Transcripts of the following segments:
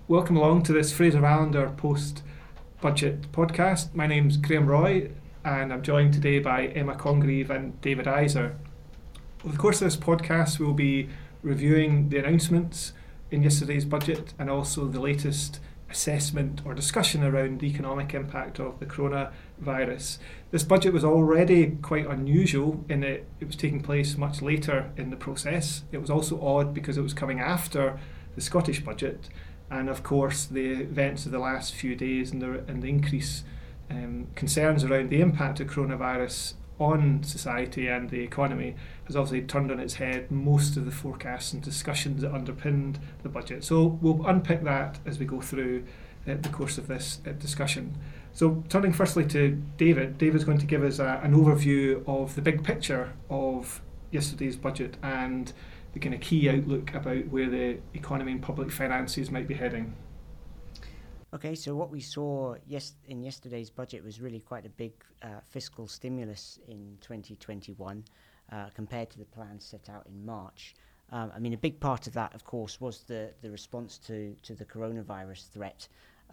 Welcome along to this Fraser Allender post-budget podcast. My name's Graham Roy and I'm joined today by Emma Congreve and David Iser. Over the course of this podcast we'll be reviewing the announcements in yesterday's budget and also the latest assessment or discussion around the economic impact of the coronavirus. This budget was already quite unusual in that it was taking place much later in the process. It was also odd because it was coming after the Scottish budget, and of course the events of the last few days and the increased concerns around the impact of coronavirus on society and the economy has obviously turned on its head most of the forecasts and discussions that underpinned the budget. So we'll unpick that as we go through the course of this discussion. So turning firstly to David, David's going to give us an overview of the big picture of yesterday's budget and the kind of key outlook about where the economy and public finances might be heading. Okay, so what we saw in yesterday's budget was really quite a big fiscal stimulus in 2021 compared to the plans set out in March. A big part of that, of course, was the response to the coronavirus threat,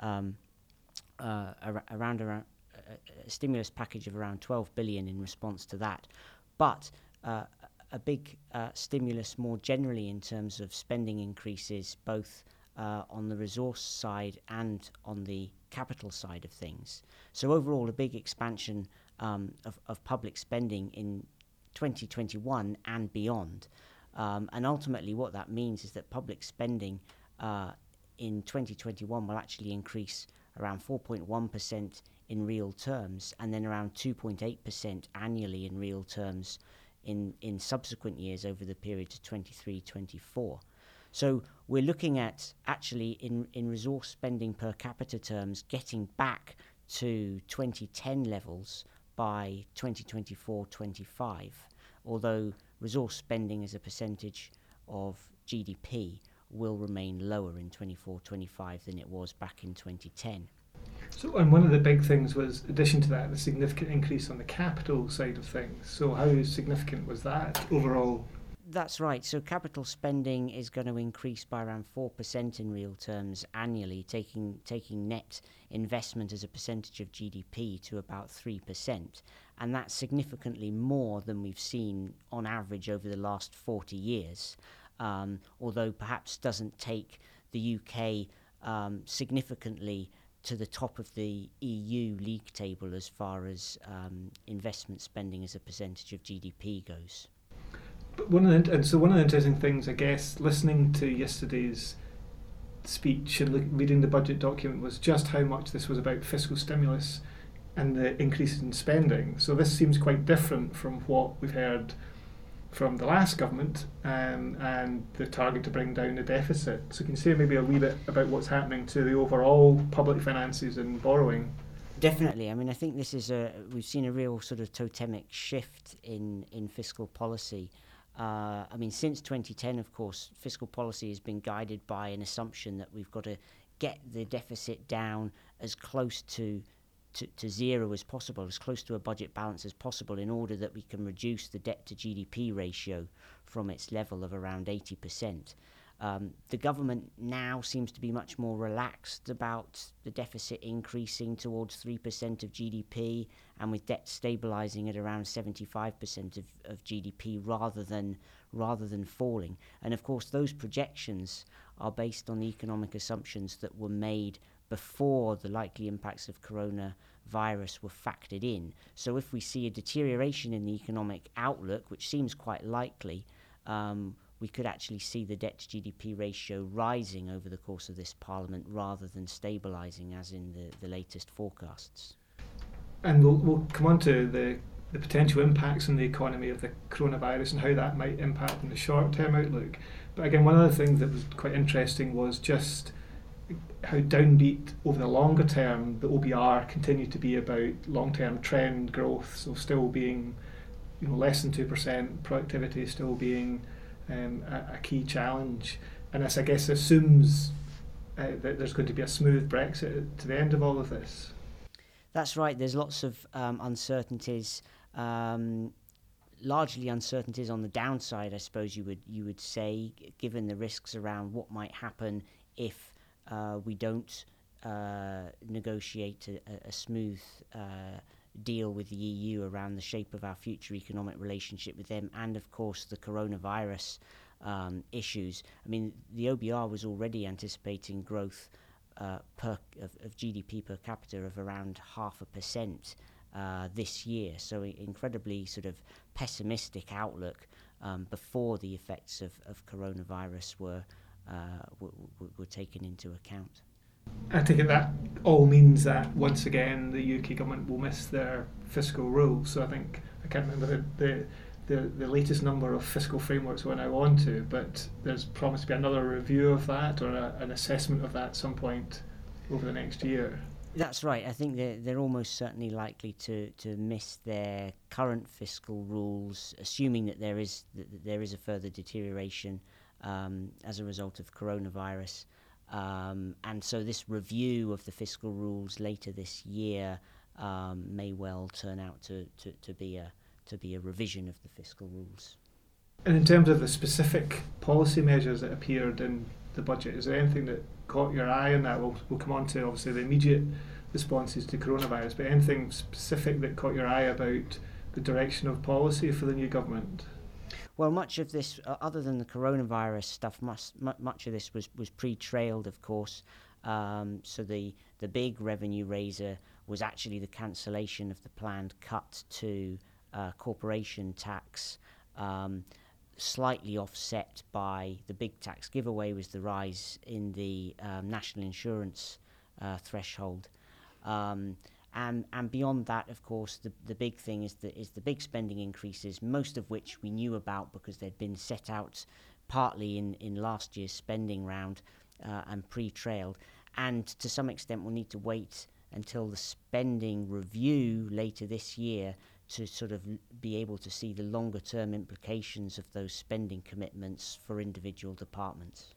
around a stimulus package of around 12 billion in response to that. But a big stimulus more generally in terms of spending increases, both on the resource side and on the capital side of things. So overall, a big expansion of public spending in 2021 and beyond. And ultimately what that means is that public spending in 2021 will actually increase around 4.1% in real terms, and then around 2.8% annually in real terms in subsequent years over the period to 23-24. So we're looking at actually in resource spending per capita terms getting back to 2010 levels by 2024-25, although resource spending as a percentage of GDP will remain lower in 24-25 than it was back in 2010. So, and one of the big things was, in addition to that, the significant increase on the capital side of things. So how significant was that overall? That's right. So capital spending is going to increase by around 4% in real terms annually, taking net investment as a percentage of GDP to about 3%. And that's significantly more than we've seen on average over the last 40 years, although perhaps doesn't take the UK significantly to the top of the EU league table as far as investment spending as a percentage of GDP goes. But one of the interesting things, I guess, listening to yesterday's speech and reading the budget document was just how much this was about fiscal stimulus and the increases in spending. So this seems quite different from what we've heard from the last government and the target to bring down the deficit. So can you say maybe a wee bit about what's happening to the overall public finances and borrowing? Definitely. I think this is we've seen a real sort of totemic shift in fiscal policy. Since 2010, of course, fiscal policy has been guided by an assumption that we've got to get the deficit down as close to zero as possible, as close to a budget balance as possible, in order that we can reduce the debt to GDP ratio from its level of around 80%. The government now seems to be much more relaxed about the deficit increasing towards 3% of GDP, and with debt stabilising at around 75% of GDP rather than falling. And of course, those projections are based on the economic assumptions that were made before the likely impacts of coronavirus were factored in. So if we see a deterioration in the economic outlook, which seems quite likely, we could actually see the debt to GDP ratio rising over the course of this Parliament rather than stabilising as in the latest forecasts. And we'll come on to the potential impacts on the economy of the coronavirus and how that might impact on the short-term outlook. But again, one of the things that was quite interesting was just how downbeat over the longer term the OBR continued to be about long-term trend growth, so still being less than 2%, productivity still being a key challenge. And this, I guess, assumes that there's going to be a smooth Brexit to the end of all of this. That's right. There's lots of uncertainties, largely uncertainties on the downside, I suppose you would say, given the risks around what might happen if we don't negotiate a smooth deal with the EU around the shape of our future economic relationship with them, and of course the coronavirus issues. I mean, the OBR was already anticipating growth of GDP per capita of around 0.5% this year, so incredibly sort of pessimistic outlook before the effects of coronavirus were taken into account. I take it that all means that once again the UK government will miss their fiscal rules. So I think, I can't remember the latest number of fiscal frameworks we're now on to, but there's promised to be another review of that, or an assessment of that at some point over the next year. That's right. I think they're almost certainly likely to miss their current fiscal rules, assuming that there is a further deterioration as a result of coronavirus. And so this review of the fiscal rules later this year may well turn out to be a revision of the fiscal rules. And in terms of the specific policy measures that appeared in the budget, is there anything that caught your eye in that? We'll come on to obviously the immediate responses to coronavirus, but anything specific that caught your eye about the direction of policy for the new government? Well, much of this, other than the coronavirus stuff, much of this was pre-trailed, of course. So the big revenue raiser was actually the cancellation of the planned cut to corporation tax, slightly offset by the big tax giveaway was the rise in the national insurance threshold. And beyond that, of course, the big thing is the big spending increases, most of which we knew about because they'd been set out partly in last year's spending round and pre-trailed. And to some extent, we'll need to wait until the spending review later this year to sort of be able to see the longer-term implications of those spending commitments for individual departments.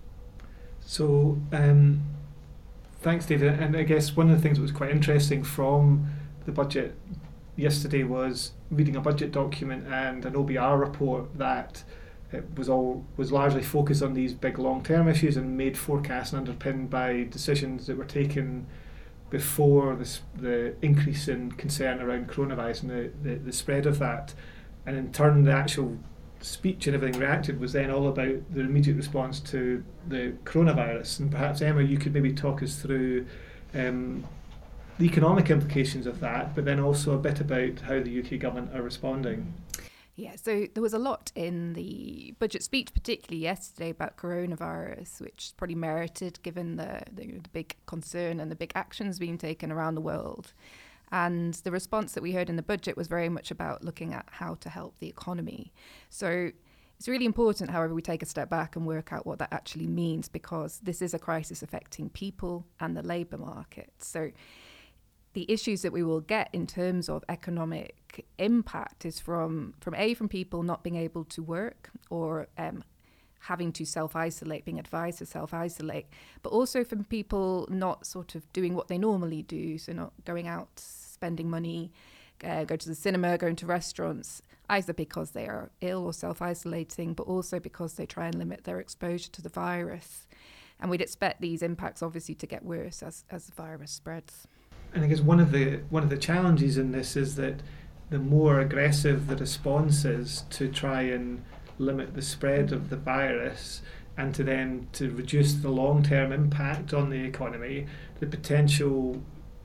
So, thanks, David. And I guess one of the things that was quite interesting from the budget yesterday was reading a budget document and an OBR report that it was largely focused on these big long-term issues and made forecasts underpinned by decisions that were taken before the increase in concern around coronavirus and the spread of that. And in turn, the actual speech and everything reacted was then all about the immediate response to the coronavirus. And perhaps, Emma, you could maybe talk us through the economic implications of that, but then also a bit about how the UK government are responding. Yeah, so there was a lot in the budget speech, particularly yesterday, about coronavirus, which is probably merited given the big concern and the big actions being taken around the world. And the response that we heard in the budget was very much about looking at how to help the economy. So it's really important, however, we take a step back and work out what that actually means, because this is a crisis affecting people and the labour market. So the issues that we will get in terms of economic impact is from people not being able to work or having to self-isolate, being advised to self-isolate, but also from people not sort of doing what they normally do, so not going out, spending money, go to the cinema, going to restaurants, either because they are ill or self-isolating, but also because they try and limit their exposure to the virus. And we'd expect these impacts obviously to get worse as the virus spreads. And I guess one of the challenges in this is that the more aggressive the response is to try and limit the spread of the virus and to reduce the long-term impact on the economy, the potential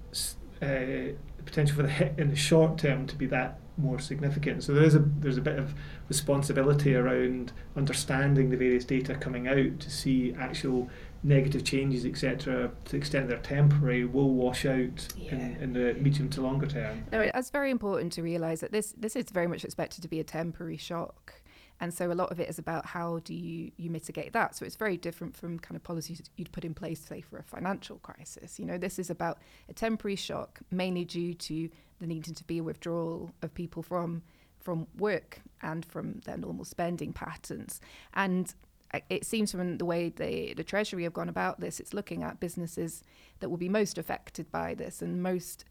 for the hit in the short term to be that more significant. So there's a bit of responsibility around understanding the various data coming out to see actual negative changes, etc., to the extent they're temporary, will wash out in the medium to longer term. No, it's very important to realise that this is very much expected to be a temporary shock. And so a lot of it is about how do you mitigate that. So it's very different from kind of policies you'd put in place, say, for a financial crisis. You know, this is about a temporary shock, mainly due to the needing to be a withdrawal of people from work and from their normal spending patterns. And it seems from the way the Treasury have gone about this, it's looking at businesses that will be most affected by this and most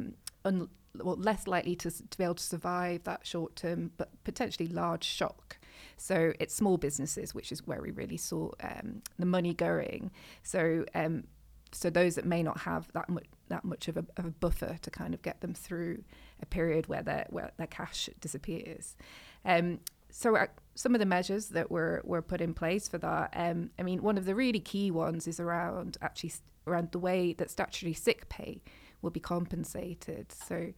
less likely to be able to survive that short-term but potentially large shock. So it's small businesses, which is where we really saw the money going. So so those that may not have that much of a buffer to kind of get them through a period where their cash disappears. So some of the measures that were put in place for that, I mean, one of the really key ones is around the way that statutory sick pay will be compensated. So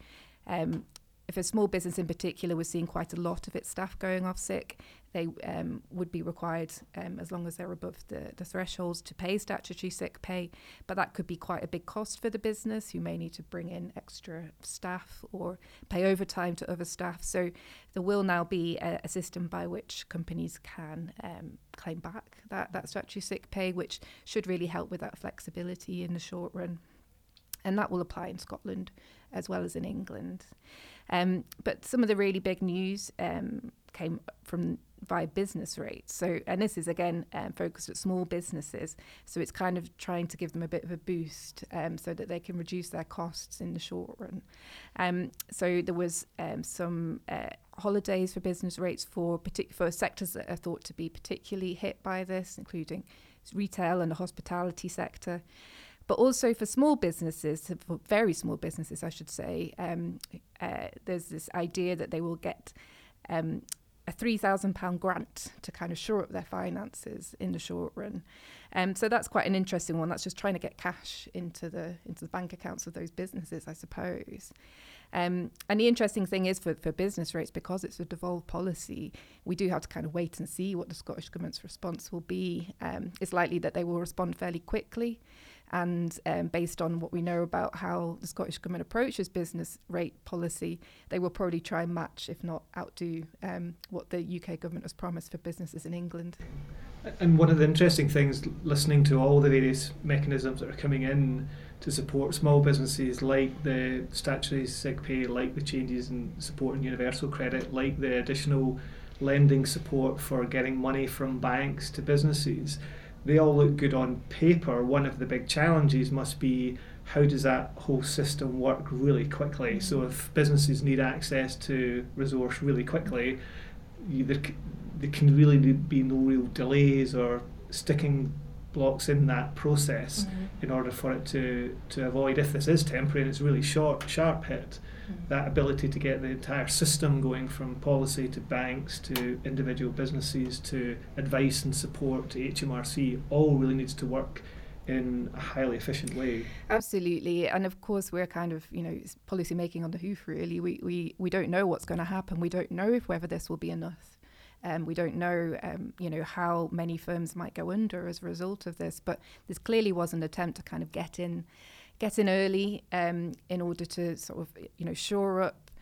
if a small business in particular was seeing quite a lot of its staff going off sick, they would be required, as long as they're above the thresholds, to pay statutory sick pay. But that could be quite a big cost for the business, who may need to bring in extra staff or pay overtime to other staff. So there will now be a system by which companies can claim back that statutory sick pay, which should really help with that flexibility in the short run. And that will apply in Scotland as well as in England. But some of the really big news came from via business rates. So, and this is again focused at small businesses. So it's kind of trying to give them a bit of a boost so that they can reduce their costs in the short run. So there was some holidays for business rates for sectors that are thought to be particularly hit by this, including retail and the hospitality sector. But also for small businesses, for very small businesses, I should say, there's this idea that they will get a £3,000 grant to kind of shore up their finances in the short run. So that's quite an interesting one. That's just trying to get cash into the bank accounts of those businesses, I suppose. And the interesting thing is for business rates, because it's a devolved policy, we do have to kind of wait and see what the Scottish Government's response will be. It's likely that they will respond fairly quickly. And based on what we know about how the Scottish Government approaches business rate policy, they will probably try and match, if not outdo, what the UK government has promised for businesses in England. And one of the interesting things, listening to all the various mechanisms that are coming in to support small businesses, like the statutory sick pay, like the changes in support and universal credit, like the additional lending support for getting money from banks to businesses, they all look good on paper. One of the big challenges must be, how does that whole system work really quickly? So if businesses need access to resource really quickly, there can really be no real delays or sticking blocks in that process in order for it to avoid, if this is temporary and it's really sharp hit, that ability to get the entire system going, from policy to banks to individual businesses to advice and support to HMRC, all really needs to work in a highly efficient way. Absolutely. And of course we're kind of, policy making on the hoof really. We don't know what's going to happen. We don't know whether this will be enough. We don't know, how many firms might go under as a result of this. But this clearly was an attempt to kind of get in early in order to sort of, shore up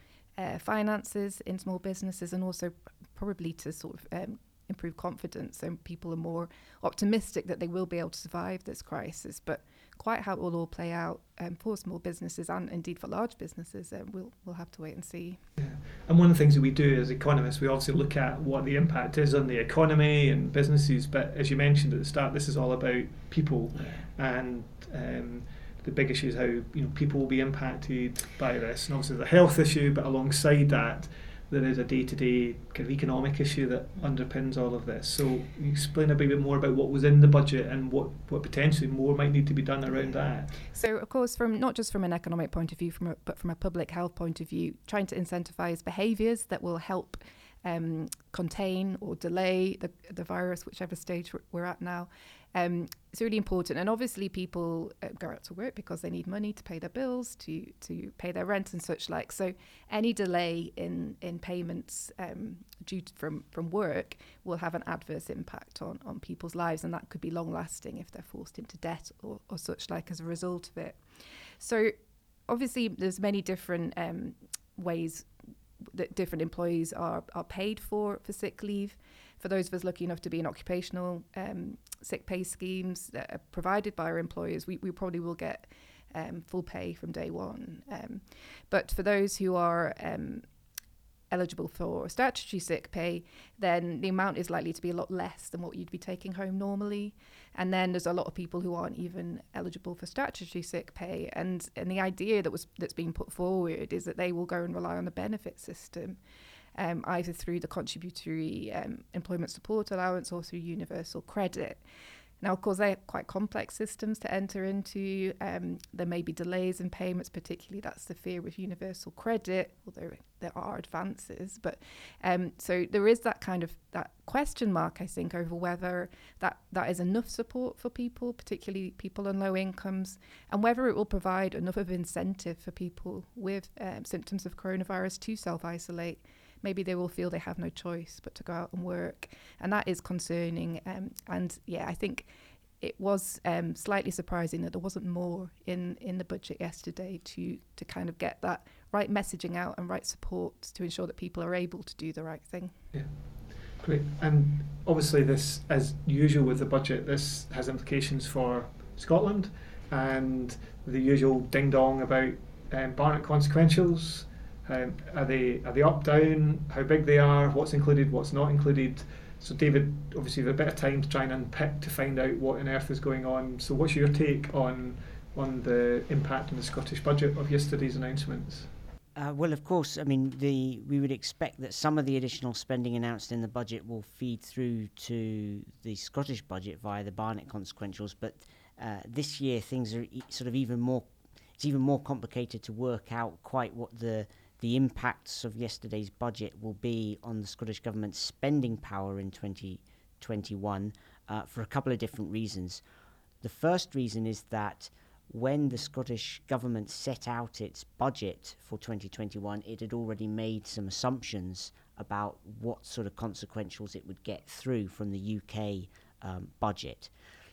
finances in small businesses, and also probably to sort of improve confidence, so people are more optimistic that they will be able to survive this crisis. But quite how it will all play out for small businesses and indeed for large businesses, we'll have to wait and see. Yeah. And one of the things that we do as economists, we obviously look at what the impact is on the economy and businesses, but as you mentioned at the start, this is all about people. And the big issue is how people will be impacted by this, and obviously the health issue, but alongside that there is a day-to-day kind of economic issue that underpins all of this. So you explain a bit more about what was in the budget and what potentially more might need to be done around that. So of course, from not just from an economic point of view, but from a public health point of view, trying to incentivise behaviours that will help contain or delay the virus, whichever stage we're at now. It's really important. And obviously people go out to work because they need money to pay their bills, to pay their rent and such like. So any delay in payments due from work will have an adverse impact on people's lives, and that could be long lasting if they're forced into debt or such like as a result of it. So obviously there's many different ways that different employees are paid for sick leave. For those of us lucky enough to be in occupational sick pay schemes that are provided by our employers, we probably will get full pay from day one. But for those who are eligible for statutory sick pay, then the amount is likely to be a lot less than what you'd be taking home normally. And then there's a lot of people who aren't even eligible for statutory sick pay. And the idea that's being put forward is that they will go and rely on the benefit system. either through the contributory employment support allowance or through universal credit. Now, of course, they're quite complex systems to enter into. There may be delays in payments, particularly that's the fear with universal credit, although there are advances. But so there is that kind of that question mark, I think, over whether that is enough support for people, particularly people on low incomes, and whether it will provide enough of incentive for people with symptoms of coronavirus to self-isolate. Maybe they will feel they have no choice but to go out and work. And that is concerning. And yeah, I think it was slightly surprising that there wasn't more in the budget yesterday to kind of get that right messaging out and right support to ensure that people are able to do the right thing. Yeah, great. And obviously this, as usual with the budget, this has implications for Scotland and the usual ding-dong about Barnett consequentials. Are they up, down, how big they are, what's included, what's not included? So David, obviously you've a bit of time to try and unpick to find out what on earth is going on. So what's your take on the impact on the Scottish budget of yesterday's announcements? Well, of course, I mean, we would expect that some of the additional spending announced in the budget will feed through to the Scottish budget via the Barnett consequentials, but this year things are sort of even more complicated to work out quite what the impacts of yesterday's budget will be on the Scottish Government's spending power in 2021 for a couple of different reasons. The first reason is that when the Scottish Government set out its budget for 2021, it had already made some assumptions about what sort of consequentials it would get through from the UK budget.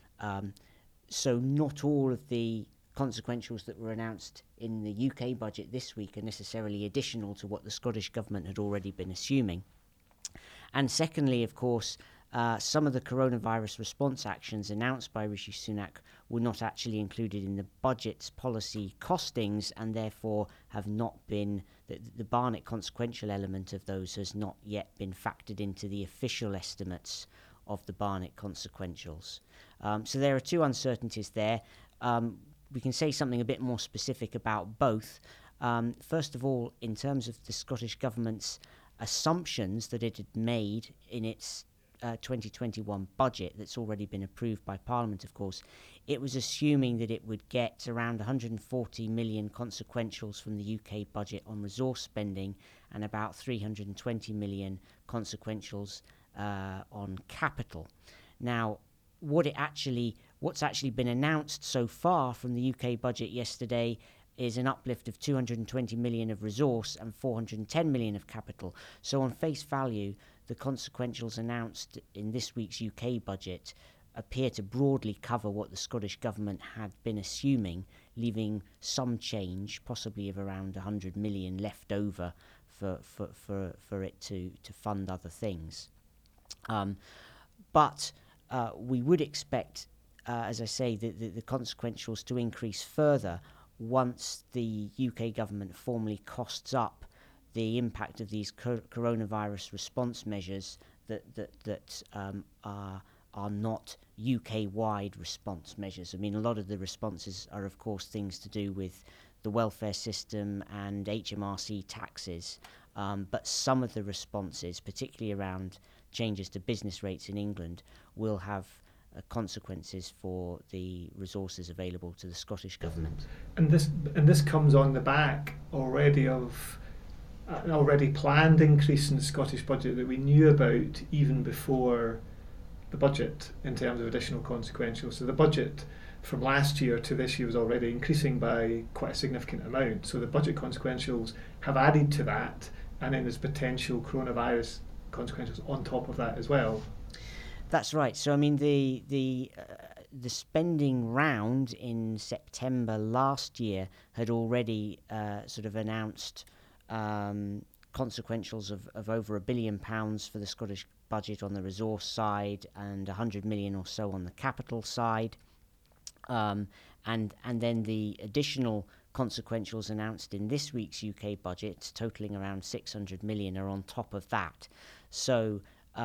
So not all of the consequentials that were announced in the UK budget this week are necessarily additional to what the Scottish Government had already been assuming. And secondly, of course, some of the coronavirus response actions announced by Rishi Sunak were not actually included in the budget's policy costings, and therefore have not been, the Barnett consequential element of those has not yet been factored into the official estimates of the Barnett consequentials. So there are two uncertainties there. We can say something a bit more specific about both. First of all, in terms of the Scottish Government's assumptions that it had made in its 2021 budget that's already been approved by Parliament, of course, it was assuming that it would get around 140 million consequentials from the UK budget on resource spending and about 320 million consequentials on capital. Now, what's actually been announced so far from the UK budget yesterday is an uplift of 220 million of resource and 410 million of capital. So on face value, the consequentials announced in this week's UK budget appear to broadly cover what the Scottish Government had been assuming, leaving some change, possibly of around 100 million left over for it to fund other things. But we would expect, as I say, the consequentials to increase further once the UK government formally costs up the impact of these coronavirus response measures that are not UK-wide response measures. I mean, a lot of the responses are, of course, things to do with the welfare system and HMRC taxes, but some of the responses, particularly around changes to business rates in England, will have consequences for the resources available to the Scottish Government. And this comes on the back already of an already planned increase in the Scottish budget that we knew about even before the budget in terms of additional consequentials. So the budget from last year to this year was already increasing by quite a significant amount. So the budget consequentials have added to that, and then there's potential coronavirus consequentials on top of that as well. That's right. So I mean, the spending round in September last year had already sort of announced consequentials of over £1 billion for the Scottish budget on the resource side and 100 million or so on the capital side, and then the additional consequentials announced in this week's UK budget, totaling around 600 million, are on top of that. So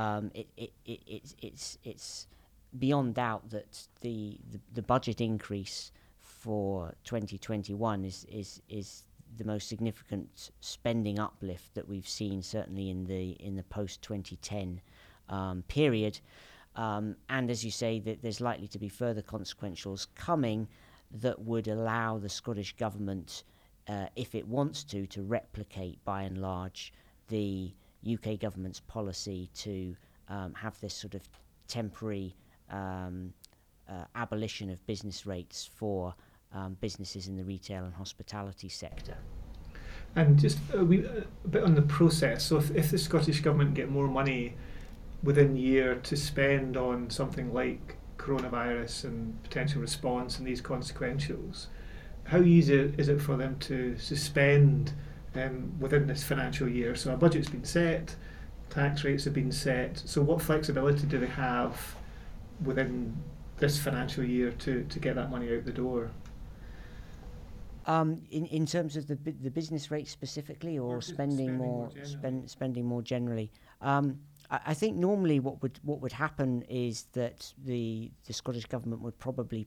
it's beyond doubt that the budget increase for 2021 is the most significant spending uplift that we've seen, certainly in the post 2010 period. And as you say, that there's likely to be further consequentials coming that would allow the Scottish Government, if it wants to replicate by and large the UK government's policy to have this sort of temporary abolition of business rates for businesses in the retail and hospitality sector. And just a bit on the process. So if the Scottish Government get more money within the year to spend on something like coronavirus and potential response and these consequentials, how easy is it for them to suspend within this financial year? So a budget's been set, tax rates have been set, so what flexibility do they have within this financial year to get that money out the door? In terms of the business rate specifically, or spending more generally, I think normally what would happen is that the Scottish Government would probably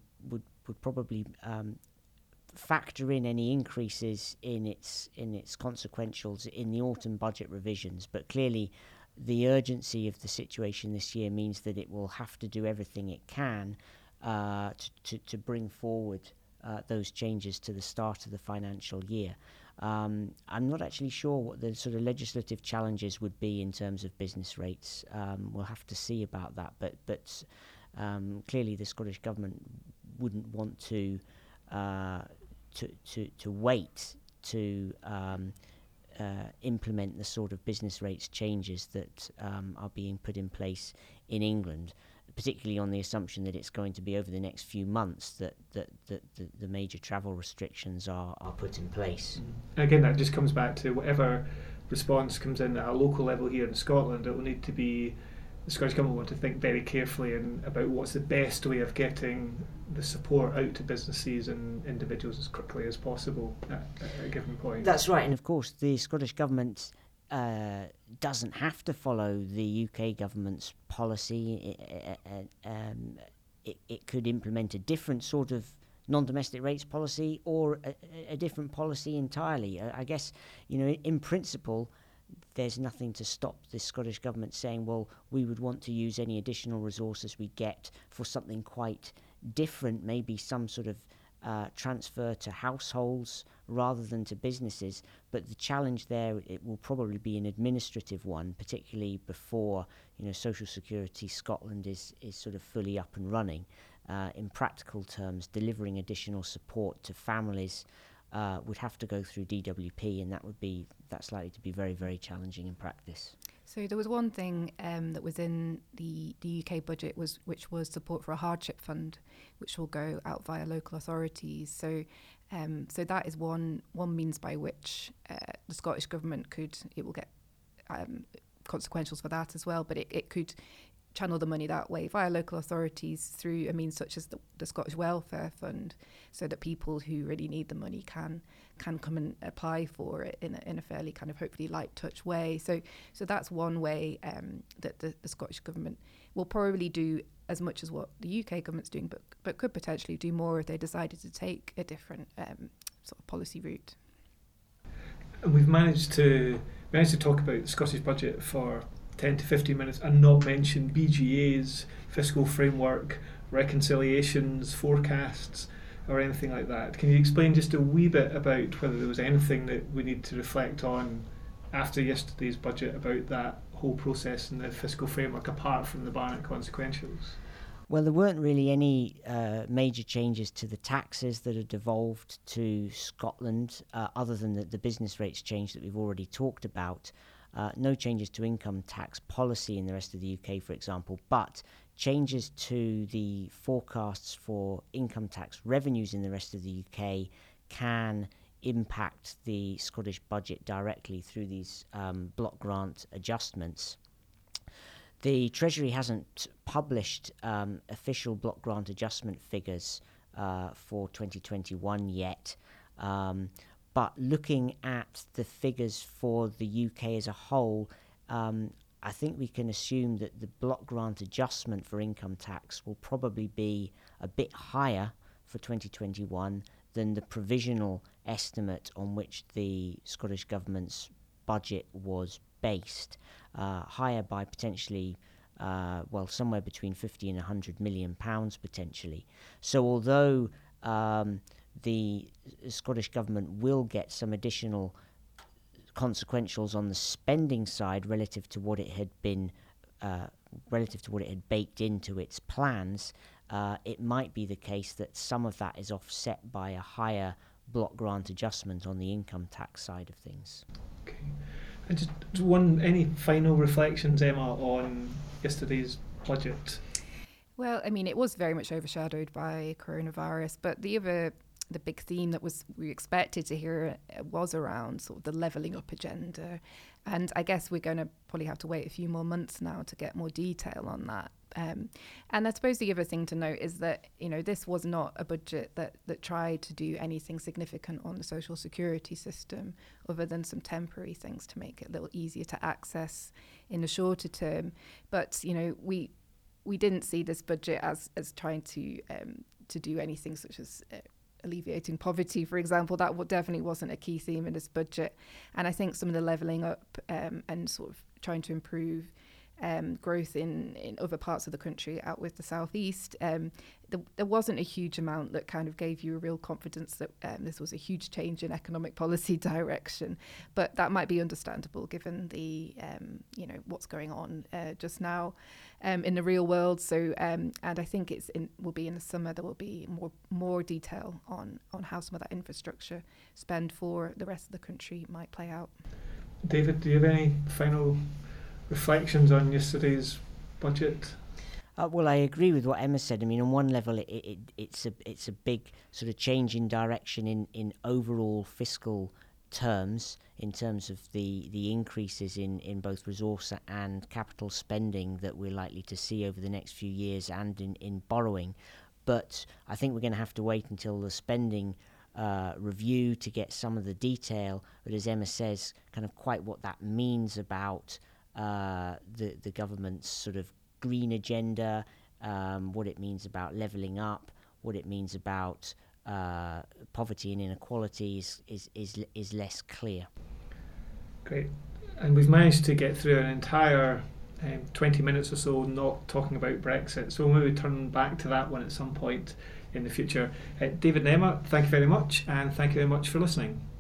factor in any increases in its consequentials in the autumn budget revisions. But clearly, the urgency of the situation this year means that it will have to do everything it can to bring forward those changes to the start of the financial year. I'm not actually sure what the sort of legislative challenges would be in terms of business rates. We'll have to see about that. But clearly, the Scottish Government wouldn't want to wait to implement the sort of business rates changes that are being put in place in England, particularly on the assumption that it's going to be over the next few months that the major travel restrictions are put in place. And again, that just comes back to whatever response comes in at a local level here in Scotland. It will need to be, the Scottish Government want to think very carefully about what's the best way of getting the support out to businesses and individuals as quickly as possible at a given point. That's right, and of course the Scottish Government doesn't have to follow the UK government's policy. It could implement a different sort of non-domestic rates policy or a different policy entirely. I guess, in principle, there's nothing to stop the Scottish Government saying, well, we would want to use any additional resources we get for something quite different, maybe some sort of transfer to households rather than to businesses. But the challenge there, it will probably be an administrative one, particularly before Social Security Scotland is sort of fully up and running. In practical terms, delivering additional support to families would have to go through DWP, and that's likely to be very, very challenging in practice. So there was one thing that was in the UK budget which was support for a hardship fund, which will go out via local authorities. So that is one means by which the Scottish Government will get consequentials for that as well, but it could channel the money that way via local authorities through a means such as the Scottish Welfare Fund, so that people who really need the money can come and apply for it in a fairly kind of hopefully light touch way. So that's one way that the Scottish Government will probably do as much as what the UK government's doing, but could potentially do more if they decided to take a different sort of policy route. And we've managed to talk about the Scottish budget for 10 to 15 minutes and not mention BGA's fiscal framework, reconciliations, forecasts, or anything like that. Can you explain just a wee bit about whether there was anything that we need to reflect on after yesterday's budget about that whole process and the fiscal framework, apart from the Barnett consequentials? Well, there weren't really any major changes to the taxes that had devolved to Scotland, other than the business rates change that we've already talked about. No changes to income tax policy in the rest of the UK, for example, but changes to the forecasts for income tax revenues in the rest of the UK can impact the Scottish budget directly through these block grant adjustments. The Treasury hasn't published official block grant adjustment figures for 2021 yet. But looking at the figures for the UK as a whole, I think we can assume that the block grant adjustment for income tax will probably be a bit higher for 2021 than the provisional estimate on which the Scottish Government's budget was based, higher by potentially somewhere between 50 and 100 million pounds potentially. So although the Scottish Government will get some additional consequentials on the spending side relative to what it had baked into its plans, it might be the case that some of that is offset by a higher block grant adjustment on the income tax side of things. Okay. And just any final reflections, Emma, on yesterday's budget? Well, I mean, it was very much overshadowed by coronavirus, but the big theme that we expected to hear was around sort of the levelling up agenda. And I guess we're going to probably have to wait a few more months now to get more detail on that. And I suppose the other thing to note is that, this was not a budget that tried to do anything significant on the social security system other than some temporary things to make it a little easier to access in the shorter term. But, we didn't see this budget as trying to do anything such as alleviating poverty, for example. That definitely wasn't a key theme in this budget. And I think some of the levelling up and sort of trying to improve growth in other parts of the country out with the southeast, there wasn't a huge amount that kind of gave you a real confidence that this was a huge change in economic policy direction. But that might be understandable given the what's going on just now in the real world. So and I think will be in the summer there will be more detail on how some of that infrastructure spend for the rest of the country might play out. David, do you have any final reflections on yesterday's budget? Well, I agree with what Emma said. I mean, on one level, it's a big sort of change in direction in overall fiscal terms, in terms of the increases in both resource and capital spending that we're likely to see over the next few years, and in borrowing. But I think we're going to have to wait until the spending review to get some of the detail. But as Emma says, kind of quite what that means about the government's sort of green agenda, what it means about levelling up, what it means about poverty and inequality is less clear. Great. And we've managed to get through an entire 20 minutes or so not talking about Brexit, so we'll maybe turn back to that one at some point in the future. David and Emma, thank you very much, and thank you very much for listening.